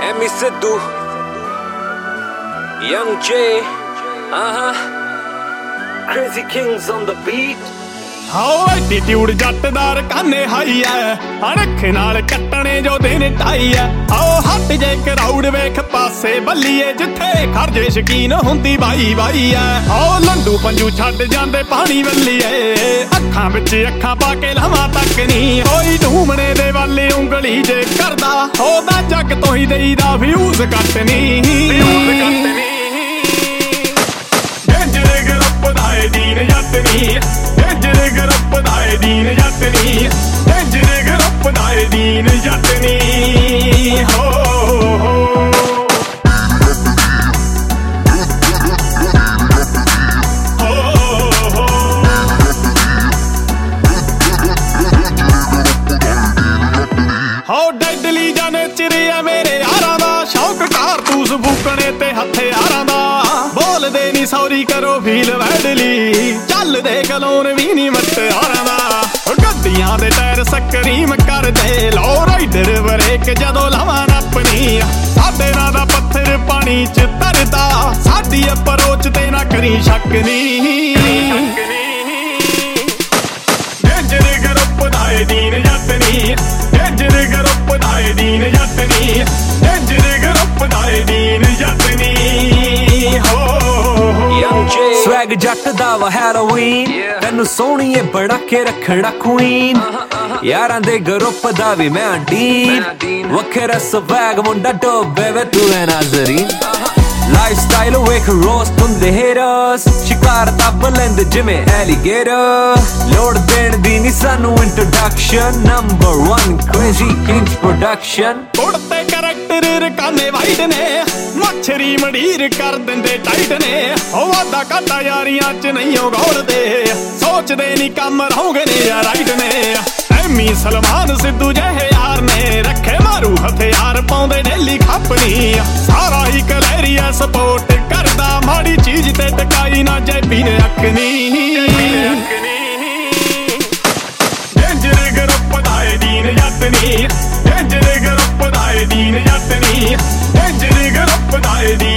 Emi Sidhu, Young J, Crazy Kings on the beat. ਹਾਓ attitude ਜੱਟਦਾਰ ਕਾਨੇ high ਐ, ਅਣਖ ਨਾਲ ਕੱਟਣੇ ਜੋ ਦਿਨ ਢਾਈ ਐ। ਆਓ ਹੱਟ ਜੇ ਕਰਾਊਡ ਵੇਖ ਪਾਸੇ ਬੱਲੀਏ, ਜਿੱਥੇ ਖਰਜੇ ਸ਼ਕੀਨ ਹੁੰਦੀ ਬਾਈ ਬਾਈ ਐ। ਆਓ ਲੰਡੂ ਪੰਜੂ ਛੱਡ ਜਾਂਦੇ ਪਾਣੀ ਵੱਲੀਏ, ਅੱਖਾਂ ਵਿੱਚ ਅੱਖਾਂ ਪਾ ਕੇ ਲਵਾਂ ਤੱਕ ਨੀ ਕੋਈ ਢੂਮਣੇ ਦੇ ਵਾਲੇ ਉਂਗਲੀ ਜੇ ਕਰਦਾ, ਉਹਦਾ ਜੱਗ ਤੋਂ ਹੀ ਦੇਈਦਾ ਵਿਊਜ਼ ਕੱਟ ਨੀ। ਡੇਂਜਰ ਗਰੁੱਪ ਦਾ ਏ ਦੀਨ ਜੱਟ ਨੀ, ਡੇਂਜਰ ਗਰੁੱਪ ਦਾ ਏ ਦੀਨ ਜੱਟ ਨੀ, ਡੇਂਜਰ ਗਰੁੱਪ ਦਾ ਏ ਦੀਨ ਜੱਟ ਨੀ। ਹੋ ਹੋ ਡੈਡਲੀ ਜਾਨੇ ਚਿਰਿਆ ਮੇਰੇ ਯਾਰਾਂ ਦਾ, ਸ਼ੌਕ ਕਾਰਤੂਸ ਫੂਕਣੇ ਤੇ ਹਥਿਆਰਾਂ ਦਾ। ਬੋਲਦੇ ਨੀ ਸੌਰੀ ਕਰੋ ਫੀਲ ਵੈਡਲੀ, ਚੱਲਦੇ ਕਲੋਨ ਵੀ ਨੀ ਮਟਿਆਰਾਂ ਦਾ। ਗੱਡੀਆਂ ਦੇ ਟਾਇਰ ਸਕਰੀਮ ਕਰਦੇ, ਲੋ ਰਾਈਡਰ ਬ੍ਰੇਕ ਜਦੋਂ ਲਾਵਾਂ ਆਪਣੀ। ਸਾਡੇ ਨਾਲ ਦਾ ਪੱਥਰ ਪਾਣੀ ਚ ਤਰਦਾ, ਸਾਡੀ ਅਪਰੋਚ ਤੇ ਨਾ ਕਰੀ ਸ਼ੱਕ ਨੀ। ਡੇਂਜਰ ਗਰੁੱਪ ਦਾ ਏ ਦੀਨ ਜੱਟ ਨੀ, ਡੇਂਜਰ ਗਰੁੱਪ ਦਾ ਏ ਦੀਨ ਜੱਟ ਨੀ, ਡੇਂਜਰ ਗਰੁੱਪ ਦਾ ਏ ਦੀਨ ਜੱਟ ਨੀ। ਹੋ Swag ਜੱਟ ਦਾ ਵਾ ਹੈਲੋਵੀਨ, ਤੈਨੂੰ ਸੋਹਣੀਏ ਬਣਾ ਕੇ ਰੱਖਣਾ ਕੁਈਨ। ਯਾਰਾਂ ਦੇ ਗਰੁੱਪ ਦਾ ਵੀ ਮੈਂ ਡੀਨ, ਵੱਖਰਾ ਸਵੈਗ ਮੁੰਡਾ ਡੋਬੇ ਵੇ ਤੂੰ ਹੈ ਨਾਜ਼ਰੀਨ। ਲਾਈਫ ਸਟਾਈਲ ਵੇਖ ਰੋਸਟ ਹੁੰਦੇ ਹੇਟਰਸ, ਸ਼ਿਕਾਰ ਦੱਬ ਲੈਂਦੇ ਜਿਵੇਂ ਐਲੀਗੇਟਰ। ਲੋੜ ਦੇਣ ਦੀ ਨੀ ਸਾਨੂੰ introduction, number 1 Crazy Kings production. ਕੁੜਤੇ ਕਰੈਕਟਰ ਰਕਾਨੇ ਵਾਈਡ ਨੇ, ਮੱਛਰੀ ਮੜੀਰ ਕਰ ਦਿੰਦੇ ਟਾਈਟ ਨੇ। ਉਹ ਵਾਦਾ ਕਾਟਾ ਯਾਰੀਆਂ ਚ ਨਹੀਂ ਉਹ ਗੌਲਦੇ, ਸੋਚਦੇ ਨੀ ਕੰਮ ਰਹੋਗੇ ਨੇ ਯਾਰ ਰਾਈਟ ਨੇ। ਐਮੀ ਸਲਮਾਨ ਸਿੱਧੂ ਜਿਹੇ ਯਾਰ ਨੇ, ਰੱਖੇ ਮਾਰੂ ਹਥਿਆਰ ਪਾਉਂਦੇ ਡੇਲੀ ਖੱਪਣੀ। ਸਾਰਾ ਹੀ ਕਲੈਰੀਆ ਸਪੋਰਟ ਕਰਦਾ, ਮਾੜੀ ਚੀਜ਼ ਤੇ ਟਕਾਈ ਨਾ ਜੈਬੀ ਨੇ ਅੱਖ ਨੀ। ਡੇਂਜਰ ਗਰੁੱਪ ਦਾ ਏ ਦੀਨ ਜੱਟ ਨੀ, ਡੇਂਜਰ ਗਰੁੱਪ ਦਾ ਏ ਦੀਨ ਜੱਟ ਨੀ, ਡੇਂਜਰ ਗਰੁੱਪ ਦਾ ਏ ਦੀਨ